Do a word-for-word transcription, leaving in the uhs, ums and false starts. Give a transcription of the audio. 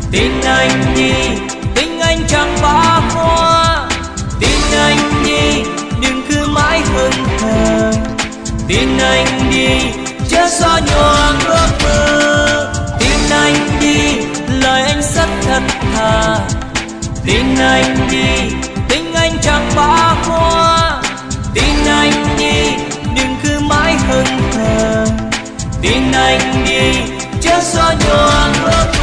Tin anh đi, tình anh chẳng bá hoa. Tin anh đi, đừng cứ mãi hững hờ. Tin anh đi, chớ xóa nhòa ước mơ. Tin anh đi, lời anh rất thật thà. Tin anh đi, tình anh chẳng bá hoa. Tin anh đi, đừng cứ mãi hững hờ. Tin anh đi, chớ xóa nhòa ước mơ.